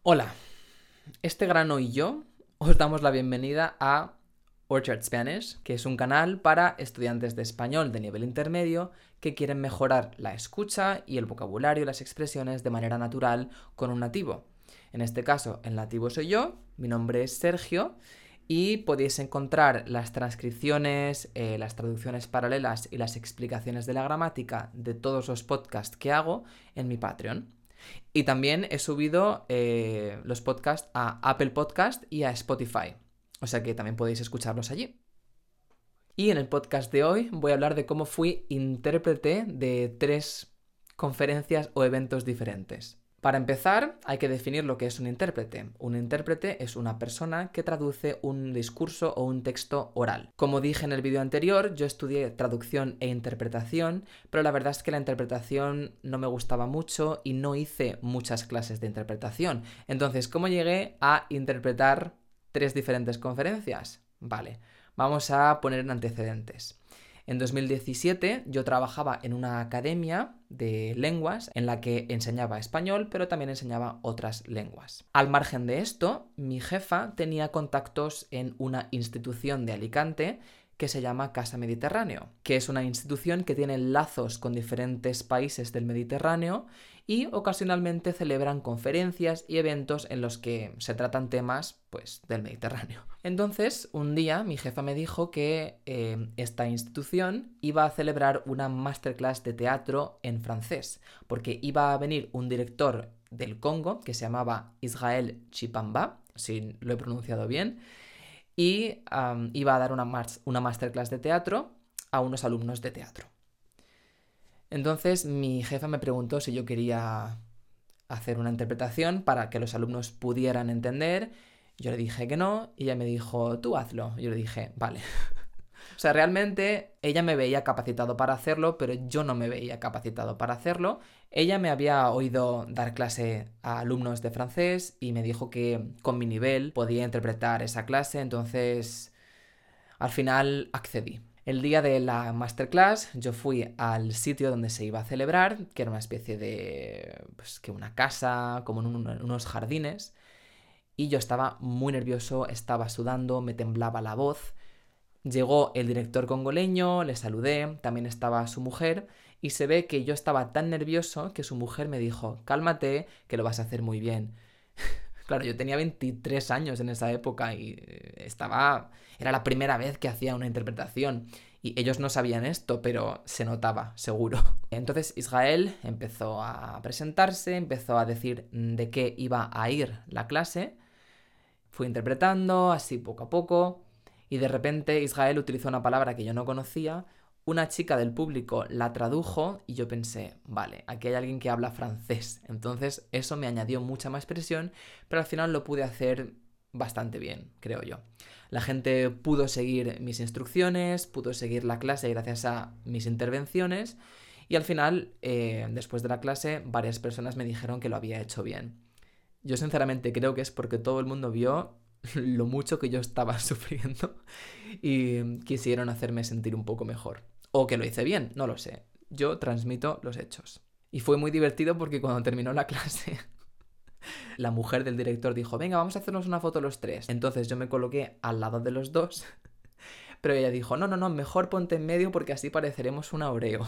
Hola, este grano y yo os damos la bienvenida a Orchard Spanish, que es un canal para estudiantes de español de nivel intermedio que quieren mejorar la escucha y el vocabulario y las expresiones de manera natural con un nativo. En este caso, el nativo soy yo, mi nombre es Sergio y podéis encontrar las transcripciones, las traducciones paralelas y las explicaciones de la gramática de todos los podcasts que hago en mi Patreon. Y también he subido los podcasts a Apple Podcast y a Spotify. O sea que también podéis escucharlos allí. Y en el podcast de hoy voy a hablar de cómo fui intérprete de 3 conferencias o eventos diferentes. Para empezar, hay que definir lo que es un intérprete. Un intérprete es una persona que traduce un discurso o un texto oral. Como dije en el vídeo anterior, yo estudié traducción e interpretación, pero la verdad es que la interpretación no me gustaba mucho y no hice muchas clases de interpretación. Entonces, ¿cómo llegué a interpretar 3 diferentes conferencias? Vale, vamos a poner en antecedentes. En 2017 yo trabajaba en una academia de lenguas en la que enseñaba español, pero también enseñaba otras lenguas. Al margen de esto, mi jefa tenía contactos en una institución de Alicante que se llama Casa Mediterráneo, que es una institución que tiene lazos con diferentes países del Mediterráneo y ocasionalmente celebran conferencias y eventos en los que se tratan temas, pues, del Mediterráneo. Entonces, un día mi jefa me dijo que esta institución iba a celebrar una masterclass de teatro en francés, porque iba a venir un director del Congo que se llamaba Israel Chipamba, si lo he pronunciado bien, y iba a dar una masterclass de teatro a unos alumnos de teatro. Entonces mi jefa me preguntó si yo quería hacer una interpretación para que los alumnos pudieran entender. Yo le dije que no y ella me dijo, tú hazlo. Yo le dije, vale. O sea, realmente ella me veía capacitado para hacerlo, pero yo no me veía capacitado para hacerlo. Ella me había oído dar clase a alumnos de francés y me dijo que con mi nivel podía interpretar esa clase, entonces al final accedí. El día de la masterclass yo fui al sitio donde se iba a celebrar, que era una especie de, pues, que una casa, como en unos jardines, y yo estaba muy nervioso, estaba sudando, me temblaba la voz. Llegó el director congoleño, le saludé, también estaba su mujer, y se ve que yo estaba tan nervioso que su mujer me dijo, cálmate, que lo vas a hacer muy bien. Claro, yo tenía 23 años en esa época y era la primera vez que hacía una interpretación. Y ellos no sabían esto, pero se notaba, seguro. Entonces Israel empezó a presentarse, empezó a decir de qué iba a ir la clase. Fui interpretando, así poco a poco. Y de repente Israel utilizó una palabra que yo no conocía, una chica del público la tradujo y yo pensé, vale, aquí hay alguien que habla francés. Entonces eso me añadió mucha más presión, pero al final lo pude hacer bastante bien, creo yo. La gente pudo seguir mis instrucciones, pudo seguir la clase gracias a mis intervenciones y al final, después de la clase, varias personas me dijeron que lo había hecho bien. Yo sinceramente creo que es porque todo el mundo vio lo mucho que yo estaba sufriendo y quisieron hacerme sentir un poco mejor. O que lo hice bien, no lo sé. Yo transmito los hechos. Y fue muy divertido porque cuando terminó la clase, la mujer del director dijo, venga, vamos a hacernos una foto los 3. Entonces yo me coloqué al lado de los dos, pero ella dijo, no, no, no, mejor ponte en medio porque así pareceremos una Oreo.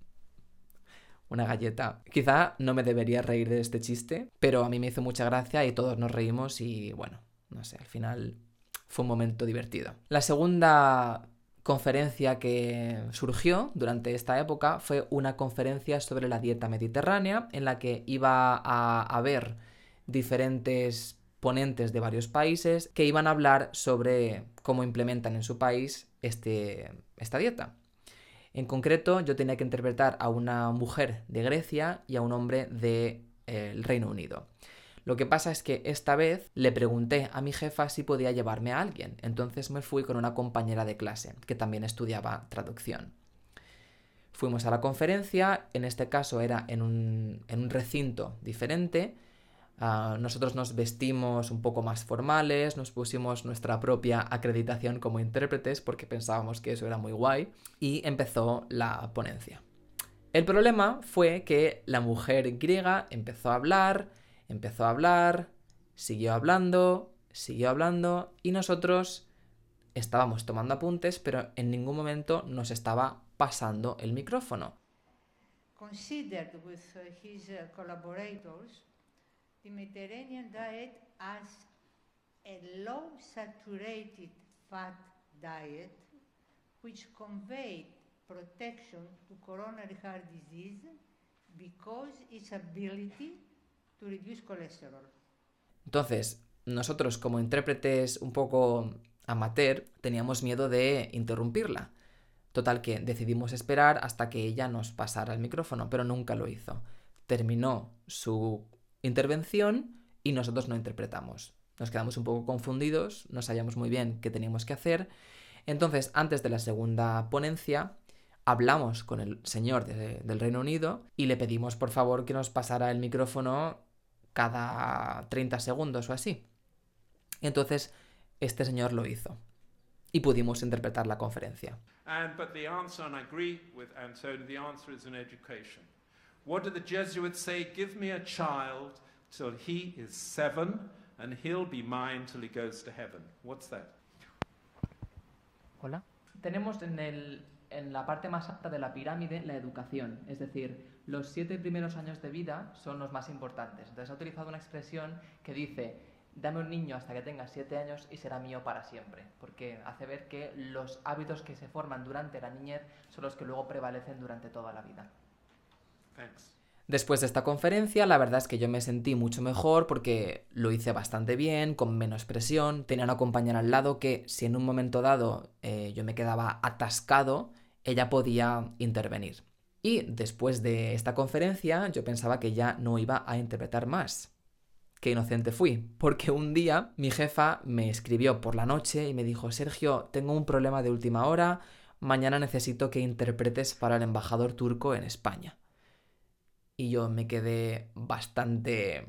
Una galleta. Quizá no me debería reír de este chiste, pero a mí me hizo mucha gracia y todos nos reímos y bueno, no sé, al final fue un momento divertido. La segunda conferencia que surgió durante esta época fue una conferencia sobre la dieta mediterránea en la que iba a haber diferentes ponentes de varios países que iban a hablar sobre cómo implementan en su país esta dieta. En concreto, yo tenía que interpretar a una mujer de Grecia y a un hombre del Reino Unido. Lo que pasa es que esta vez le pregunté a mi jefa si podía llevarme a alguien, entonces me fui con una compañera de clase que también estudiaba traducción. Fuimos a la conferencia, en este caso era en un recinto diferente. Nosotros nos vestimos un poco más formales, nos pusimos nuestra propia acreditación como intérpretes porque pensábamos que eso era muy guay y empezó la ponencia. El problema fue que la mujer griega empezó a hablar siguió hablando y nosotros estábamos tomando apuntes, pero en ningún momento nos estaba pasando el micrófono. Considered with his collaborators, the Mediterranean diet as a low saturated fat diet which conveyed protection to coronary heart disease because its ability to reduce cholesterol. Entonces, nosotros como intérpretes un poco amateur teníamos miedo de interrumpirla. Total que decidimos esperar hasta que ella nos pasara el micrófono, pero nunca lo hizo. Terminó su intervención y nosotros no interpretamos. Nos quedamos un poco confundidos, no sabíamos muy bien qué teníamos que hacer. Entonces, antes de la segunda ponencia, hablamos con el señor del Reino Unido y le pedimos por favor que nos pasara el micrófono cada 30 segundos o así. Entonces, este señor lo hizo y pudimos interpretar la conferencia. But the answer, and I agree with Antonio, the answer is in education. What do the Jesuits say? Give me a child till he is 7 and he'll be mine till he goes to heaven. What's that? Hola. Tenemos en la parte más alta de la pirámide la educación, es decir, los 7 primeros años de vida son los más importantes. Entonces ha utilizado una expresión que dice: dame un niño hasta que tenga 7 años y será mío para siempre, porque hace ver que los hábitos que se forman durante la niñez son los que luego prevalecen durante toda la vida. Thanks. Después de esta conferencia, la verdad es que yo me sentí mucho mejor porque lo hice bastante bien, con menos presión. Tenía una compañera al lado que, si en un momento dado yo me quedaba atascado, ella podía intervenir. Y después de esta conferencia, yo pensaba que ya no iba a interpretar más. Qué inocente fui, porque un día mi jefa me escribió por la noche y me dijo: Sergio, tengo un problema de última hora, mañana necesito que interpretes para el embajador turco en España. Y yo me quedé bastante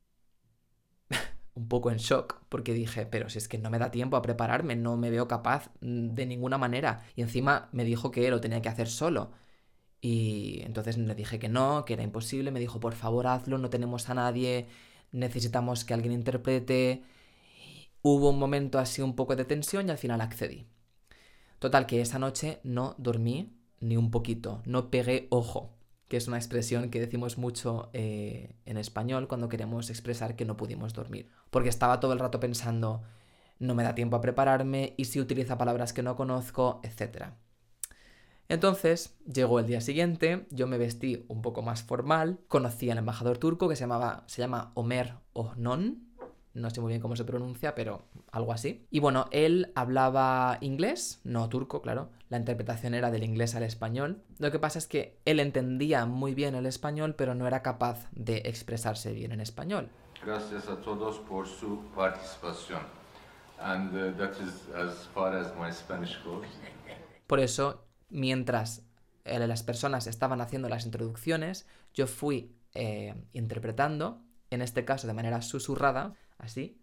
un poco en shock, porque dije, pero si es que no me da tiempo a prepararme, no me veo capaz de ninguna manera. Y encima me dijo que lo tenía que hacer solo. Y entonces le dije que no, que era imposible. Me dijo, por favor, hazlo, no tenemos a nadie, necesitamos que alguien interprete. Hubo un momento así un poco de tensión y al final accedí. Total, que esa noche no dormí ni un poquito, no pegué ojo, que es una expresión que decimos mucho en español cuando queremos expresar que no pudimos dormir. Porque estaba todo el rato pensando, no me da tiempo a prepararme, y si utiliza palabras que no conozco, etc. Entonces, llegó el día siguiente, yo me vestí un poco más formal, conocí al embajador turco que se llama Ömer Ognon, no sé muy bien cómo se pronuncia, pero algo así. Y bueno, él hablaba inglés, no turco, claro. La interpretación era del inglés al español. Lo que pasa es que él entendía muy bien el español, pero no era capaz de expresarse bien en español. Gracias a todos por su participación. And that is as far as my Spanish goes. Por eso, mientras las personas estaban haciendo las introducciones, yo fui interpretando, en este caso de manera susurrada, así,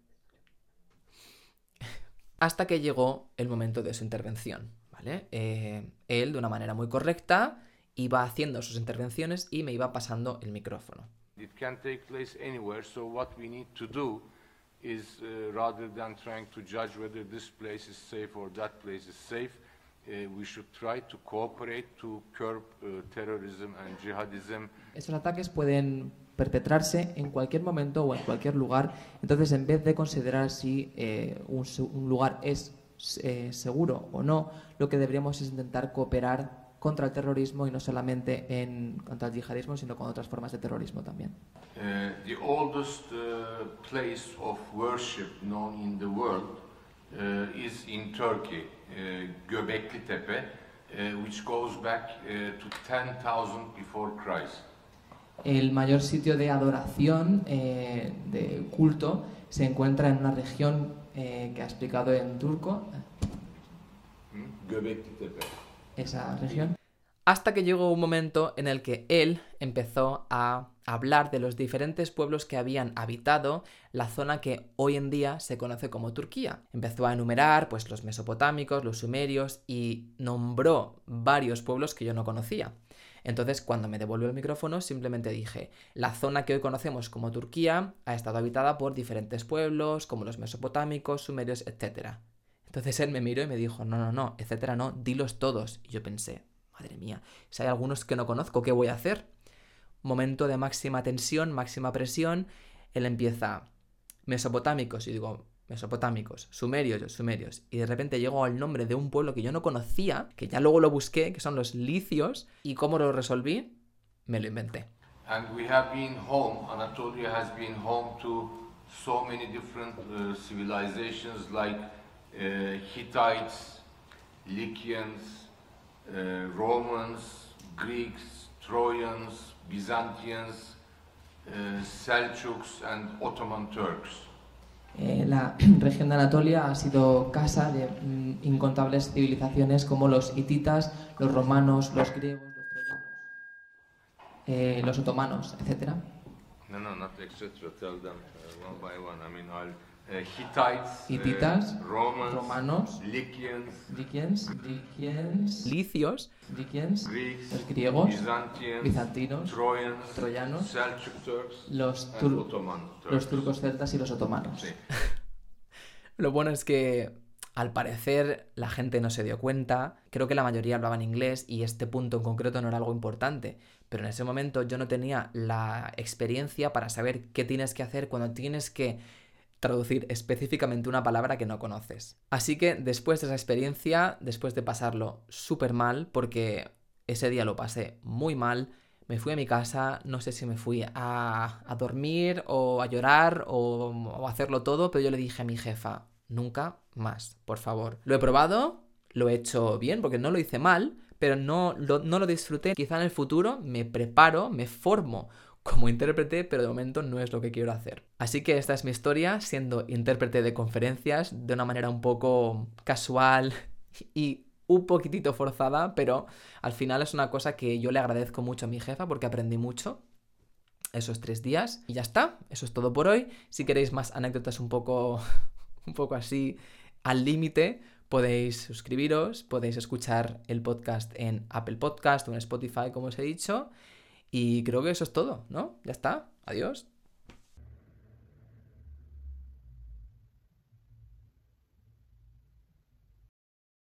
hasta que llegó el momento de su intervención, ¿vale? Él, de una manera muy correcta, iba haciendo sus intervenciones y me iba pasando el micrófono. It can take place anywhere, so what we need to do is, rather than trying to judge whether this place is safe or that place is safe, we should try to cooperate to curb terrorism and jihadism. Estos ataques pueden perpetrarse en cualquier momento o en cualquier lugar. Entonces, en vez de considerar si un lugar es seguro o no, lo que deberíamos es intentar cooperar contra el terrorismo, y no solamente contra el yihadismo, sino con otras formas de terrorismo también. The oldest place of worship known in the world is in Turkey, Göbekli Tepe, which goes back to 10,000 before Christ. El mayor sitio de adoración, de culto, se encuentra en una región que ha explicado en turco. Göbekli Tepe. Esa región. Hasta que llegó un momento en el que él empezó a hablar de los diferentes pueblos que habían habitado la zona que hoy en día se conoce como Turquía. Empezó a enumerar pues los mesopotámicos, los sumerios, y nombró varios pueblos que yo no conocía. Entonces, cuando me devolvió el micrófono, simplemente dije, la zona que hoy conocemos como Turquía ha estado habitada por diferentes pueblos, como los mesopotámicos, sumerios, etc. Entonces él me miró y me dijo, no, etcétera, no, dilos todos. Y yo pensé, madre mía, si hay algunos que no conozco, ¿qué voy a hacer? Momento de máxima tensión, máxima presión. Él empieza, mesopotámicos, y digo, mesopotámicos, sumerios. Y de repente llego al nombre de un pueblo que yo no conocía, que ya luego lo busqué, que son los licios. ¿Y cómo lo resolví? Me lo inventé. And we have been home, Anatolia has been home to so many different civilizations like Hittites, Lycians, Romans, Greeks, Trojans, Byzantines, Seljuks and Ottoman Turks. La región de Anatolia ha sido casa de incontables civilizaciones como los hititas, los romanos, los griegos, los troyanos, los otomanos, etc. No, not etc. Tell them one by one. I mean, Hittites, Hititas, Romans, romanos, Lycians, licios, Greeks, los griegos, Byzantines, bizantinos, troyanos, Seljuk Turks, los and Ottoman Turks. los turcos celtas y los otomanos. Sí. Lo bueno es que, al parecer, la gente no se dio cuenta. Creo que la mayoría hablaban inglés y este punto en concreto no era algo importante. Pero en ese momento yo no tenía la experiencia para saber qué tienes que hacer cuando tienes que traducir específicamente una palabra que no conoces. Así que después de esa experiencia, después de pasarlo súper mal, porque ese día lo pasé muy mal, me fui a mi casa, no sé si me fui a dormir o a llorar o a hacerlo todo, pero yo le dije a mi jefa, nunca más, por favor. Lo he probado, lo he hecho bien, porque no lo hice mal, pero no lo disfruté. Quizá en el futuro me preparo, me formo como intérprete, pero de momento no es lo que quiero hacer. Así que esta es mi historia, siendo intérprete de conferencias de una manera un poco casual y un poquitito forzada, pero al final es una cosa que yo le agradezco mucho a mi jefa porque aprendí mucho esos 3 días. Y ya está, eso es todo por hoy. Si queréis más anécdotas un poco así al límite, podéis suscribiros, podéis escuchar el podcast en Apple Podcast o en Spotify, como os he dicho. Y creo que eso es todo, ¿no? Ya está. Adiós.